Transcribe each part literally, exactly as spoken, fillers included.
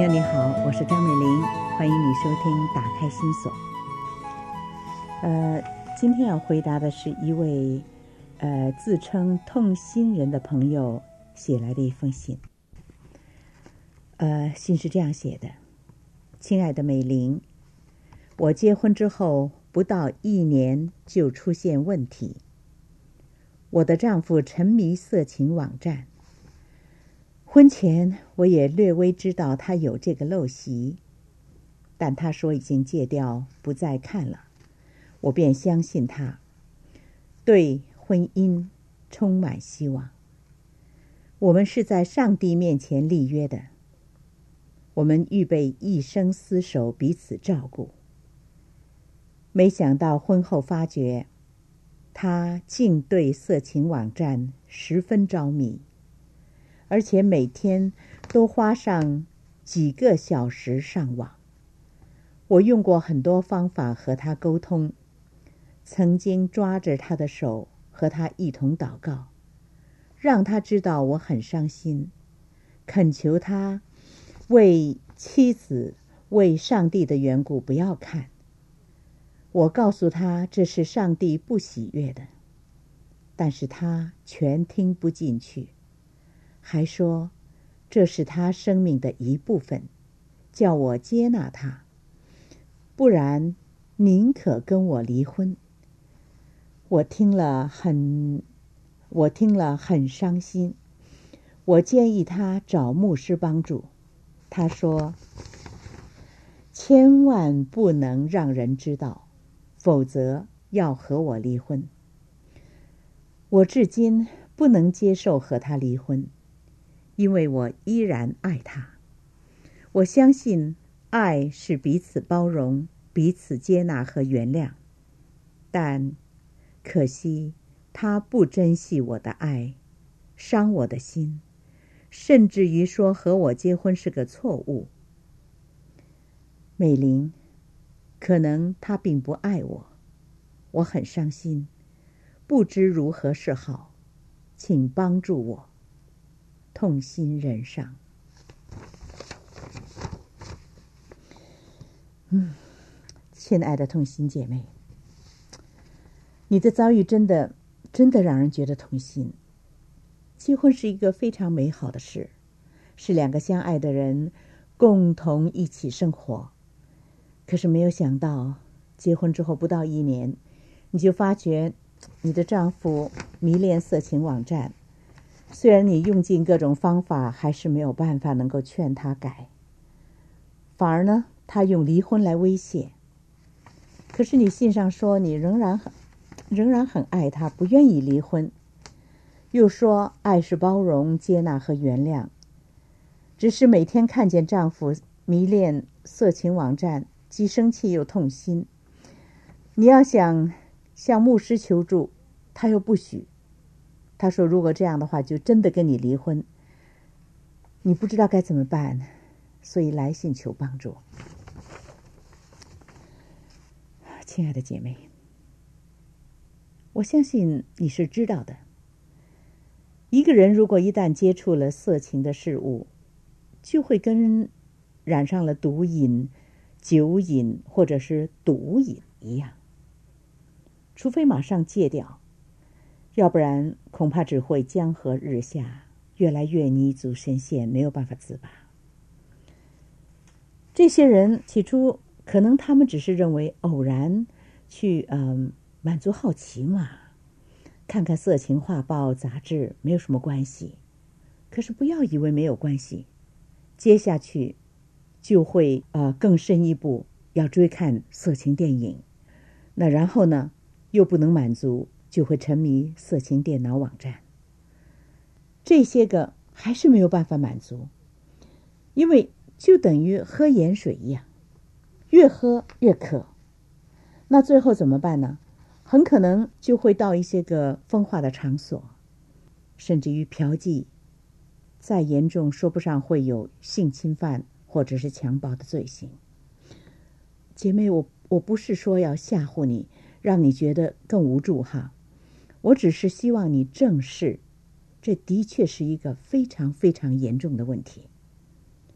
友你好，我是张美玲，欢迎你收听打开心锁。呃，今天要回答的是一位呃自称痛心人的朋友写来的一封信。呃，信是这样写的：亲爱的美玲，我结婚之后不到一年就出现问题。我的丈夫沉迷色情网站，婚前我也略微知道他有这个陋习，但他说已经戒掉，不再看了，我便相信他，对婚姻充满希望。我们是在上帝面前立约的，我们预备一生厮守，彼此照顾。没想到婚后发觉，他竟对色情网站十分着迷，而且每天都花上几个小时上网。我用过很多方法和他沟通，曾经抓着他的手和他一同祷告，让他知道我很伤心，恳求他为妻子、为上帝的缘故不要看。我告诉他这是上帝不喜悦的，但是他全听不进去，还说这是他生命的一部分，叫我接纳他，不然宁可跟我离婚。我听了很我听了很伤心，我建议他找牧师帮助。他说千万不能让人知道，否则要和我离婚。我至今不能接受和他离婚，因为我依然爱他。我相信爱是彼此包容、彼此接纳和原谅，但可惜他不珍惜我的爱，伤我的心，甚至于说和我结婚是个错误。美玲，可能他并不爱我，我很伤心，不知如何是好，请帮助我，痛心人上。嗯，亲爱的痛心姐妹，你的遭遇真的真的让人觉得痛心。结婚是一个非常美好的事，是两个相爱的人共同一起生活。可是没有想到，结婚之后不到一年，你就发觉你的丈夫迷恋色情网站，虽然你用尽各种方法，还是没有办法能够劝他改，反而呢，他用离婚来威胁。可是你信上说你仍然很仍然很爱他，不愿意离婚，又说爱是包容、接纳和原谅，只是每天看见丈夫迷恋色情网站，既生气又痛心。你要想向牧师求助，他又不许。他说如果这样的话，就真的跟你离婚。你不知道该怎么办，所以来信求帮助。亲爱的姐妹，我相信你是知道的，一个人如果一旦接触了色情的事物，就会跟染上了毒瘾、酒瘾或者是毒瘾一样，除非马上戒掉，要不然恐怕只会江河日下，越来越泥足深陷，没有办法自拔。这些人起初可能他们只是认为偶然去嗯满足好奇嘛，看看色情画报杂志没有什么关系。可是不要以为没有关系，接下去就会呃更深一步，要追看色情电影，那然后呢又不能满足，就会沉迷色情电脑网站。这些个还是没有办法满足，因为就等于喝盐水一样，越喝越渴。那最后怎么办呢？很可能就会到一些个风化的场所，甚至于嫖妓，再严重说不上会有性侵犯或者是强暴的罪行。姐妹，我我不是说要吓唬你，让你觉得更无助哈，我只是希望你正视，这的确是一个非常非常严重的问题。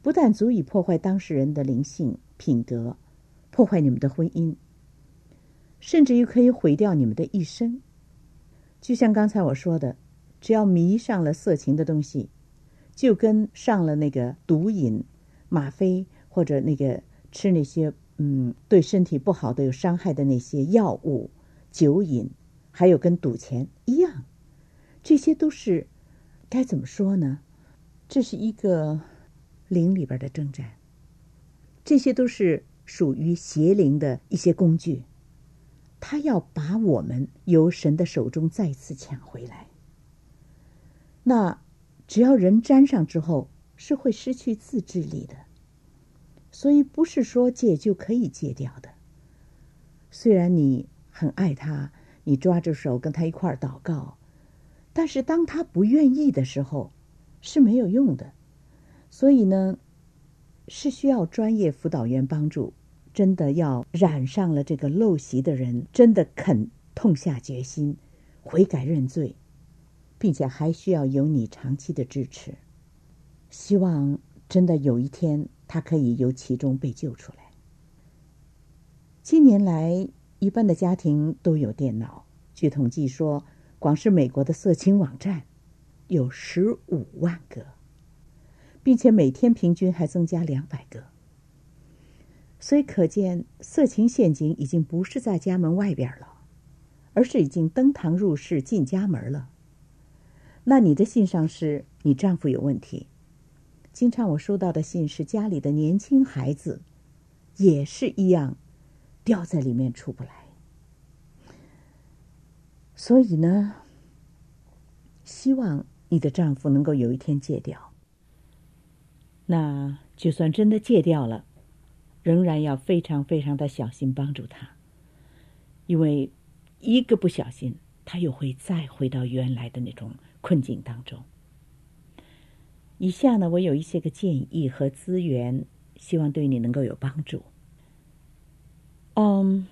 不但足以破坏当事人的灵性品格，破坏你们的婚姻，甚至于可以毁掉你们的一生。就像刚才我说的，只要迷上了色情的东西，就跟上了那个毒瘾、吗啡，或者那个吃那些嗯对身体不好的、有伤害的那些药物、酒瘾，还有跟赌钱一样。这些都是该怎么说呢？这是一个灵里边的征战，这些都是属于邪灵的一些工具，他要把我们由神的手中再次抢回来。那只要人沾上之后，是会失去自制力的，所以不是说戒就可以戒掉的。虽然你很爱他，你抓着手跟他一块儿祷告，但是当他不愿意的时候是没有用的。所以呢，是需要专业辅导员帮助，真的要染上了这个陋习的人真的肯痛下决心悔改认罪，并且还需要有你长期的支持。希望真的有一天他可以由其中被救出来。近年来一般的家庭都有电脑，据统计说光是美国的色情网站有十五万个，并且每天平均还增加两百个。所以可见色情陷阱已经不是在家门外边了，而是已经登堂入室进家门了。那你的信上是你丈夫有问题，经常我收到的信是家里的年轻孩子也是一样掉在里面出不来。所以呢，希望你的丈夫能够有一天戒掉。那就算真的戒掉了，仍然要非常非常的小心帮助他，因为一个不小心他又会再回到原来的那种困境当中。以下呢，我有一些个建议和资源，希望对你能够有帮助。嗯，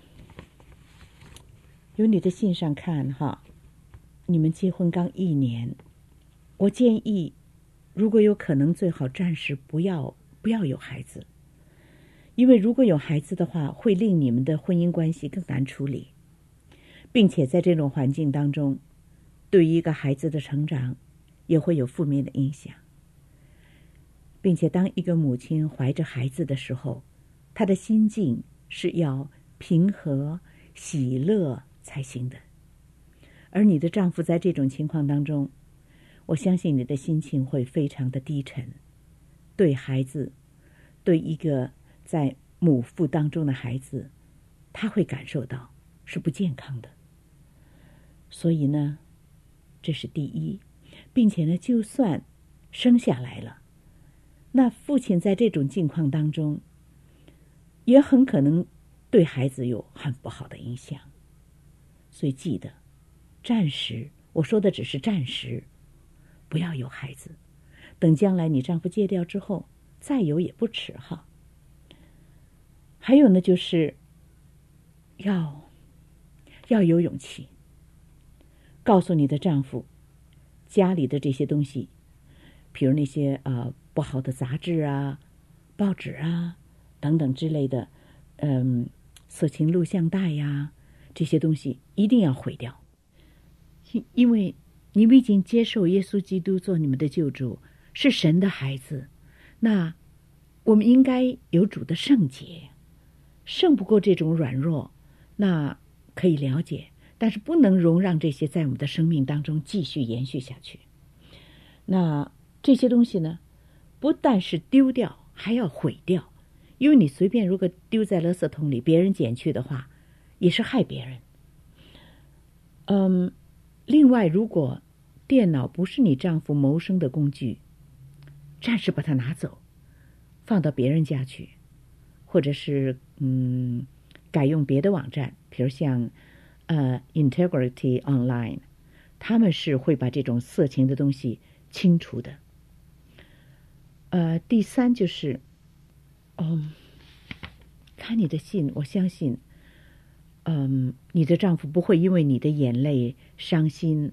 由你的信上看哈，你们结婚刚一年，我建议如果有可能最好暂时不要不要有孩子，因为如果有孩子的话，会令你们的婚姻关系更难处理，并且在这种环境当中，对于一个孩子的成长也会有负面的影响。并且当一个母亲怀着孩子的时候，她的心境是要平和喜乐才行的。而你的丈夫在这种情况当中，我相信你的心情会非常的低沉，对孩子，对一个在母腹当中的孩子，他会感受到是不健康的。所以呢，这是第一，并且呢，就算生下来了，那父亲在这种境况当中，也很可能对孩子有很不好的影响。所以记得，暂时，我说的只是暂时，不要有孩子，等将来你丈夫戒掉之后，再有也不迟哈。还有呢，就是要要有勇气，告诉你的丈夫，家里的这些东西，比如那些呃不好的杂志啊、报纸啊等等之类的，嗯，色情录像带呀，这些东西一定要毁掉，因为你们已经接受耶稣基督做你们的救主，是神的孩子，那我们应该有主的圣洁，胜不过这种软弱，那可以了解，但是不能容让这些在我们的生命当中继续延续下去。那这些东西呢，不但是丢掉，还要毁掉，因为你随便如果丢在垃圾桶里，别人捡去的话，也是害别人。嗯，另外，如果电脑不是你丈夫谋生的工具，暂时把它拿走，放到别人家去，或者是嗯，改用别的网站，比如像呃 Integrity Online， 他们是会把这种色情的东西清除的。呃，第三就是，嗯，看你的信，我相信，嗯，你的丈夫不会因为你的眼泪伤心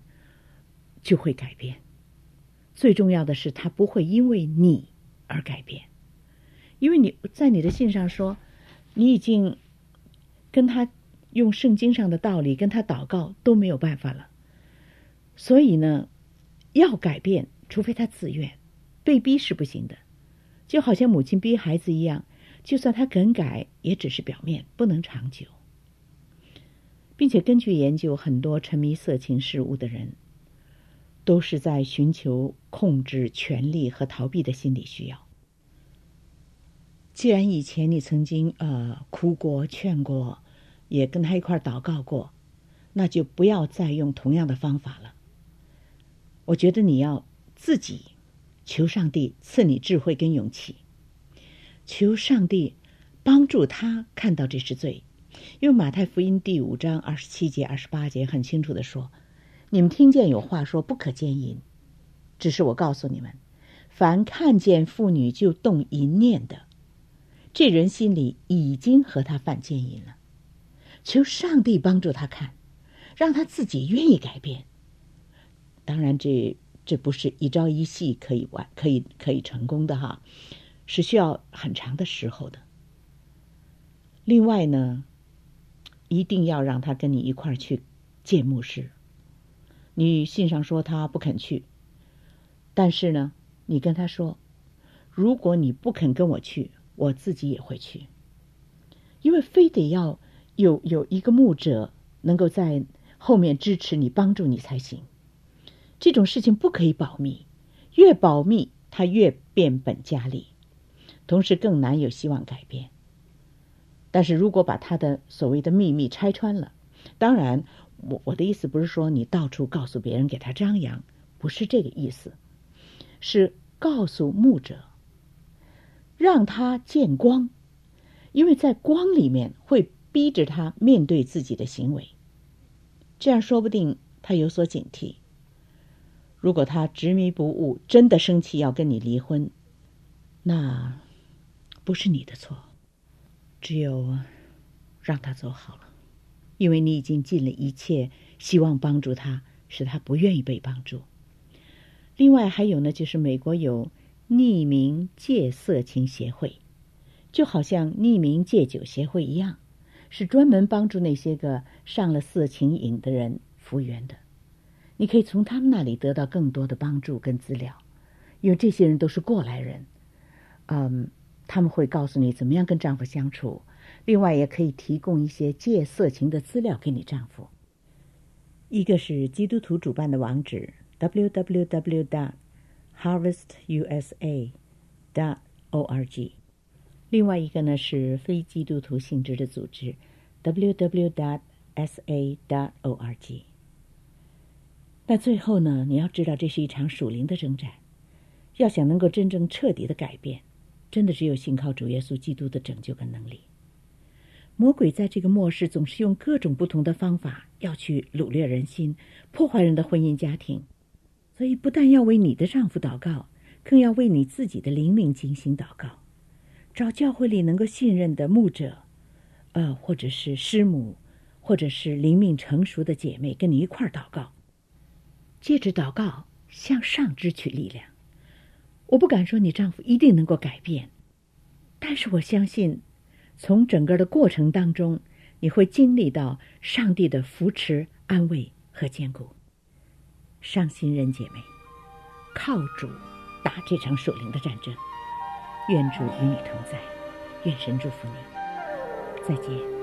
就会改变。最重要的是，他不会因为你而改变。 因为你在你的信上说，你已经跟他用圣经上的道理跟他祷告都没有办法了，所以呢，要改变，除非他自愿，被逼是不行的。就好像母亲逼孩子一样，就算他肯改，也只是表面，不能长久。并且根据研究，很多沉迷色情事物的人，都是在寻求控制、权力和逃避的心理需要。既然以前你曾经呃哭过、劝过，也跟他一块祷告过，那就不要再用同样的方法了。我觉得你要自己求上帝赐你智慧跟勇气，求上帝帮助他看到这是罪。因为马太福音第五章二十七节、二十八节很清楚地说，你们听见有话说不可奸淫，只是我告诉你们，凡看见妇女就动淫念的，这人心里已经和他犯奸淫了。求上帝帮助他看，让他自己愿意改变。当然这这不是一朝一夕可以完可以可以成功的哈，是需要很长的时候的。另外呢，一定要让他跟你一块儿去见牧师。你信上说他不肯去，但是呢，你跟他说，如果你不肯跟我去，我自己也会去。因为非得要有有一个牧者能够在后面支持你、帮助你才行。这种事情不可以保密，越保密他越变本加厉，同时更难有希望改变。但是如果把他的所谓的秘密拆穿了，当然我我的意思不是说你到处告诉别人给他张扬，不是这个意思，是告诉牧者，让他见光，因为在光里面会逼着他面对自己的行为，这样说不定他有所警惕。如果他执迷不悟，真的生气要跟你离婚，那不是你的错，只有让他走好了，因为你已经尽了一切希望帮助他，使他不愿意被帮助。另外还有呢，就是美国有匿名戒色情协会，就好像匿名戒酒协会一样，是专门帮助那些个上了色情瘾的人复原的。你可以从他们那里得到更多的帮助跟资料，因为这些人都是过来人，嗯，他们会告诉你怎么样跟丈夫相处，另外也可以提供一些戒色情的资料给你丈夫。一个是基督徒主办的网址 double-u double-u double-u dot harvest u s a dot org， 另外一个呢是非基督徒性质的组织 double-u double-u double-u dot s a dot org。那最后呢，你要知道这是一场属灵的征战，要想能够真正彻底的改变，真的只有信靠主耶稣基督的拯救跟能力。魔鬼在这个末世总是用各种不同的方法要去掳掠人心，破坏人的婚姻家庭，所以不但要为你的丈夫祷告，更要为你自己的灵命进行祷告，找教会里能够信任的牧者，呃，或者是师母，或者是灵命成熟的姐妹跟你一块儿祷告，借着祷告向上支取力量。我不敢说你丈夫一定能够改变，但是我相信从整个的过程当中，你会经历到上帝的扶持、安慰和坚固。伤心人姐妹，靠主打这场属灵的战争。愿主与你同在，愿神祝福你。再见。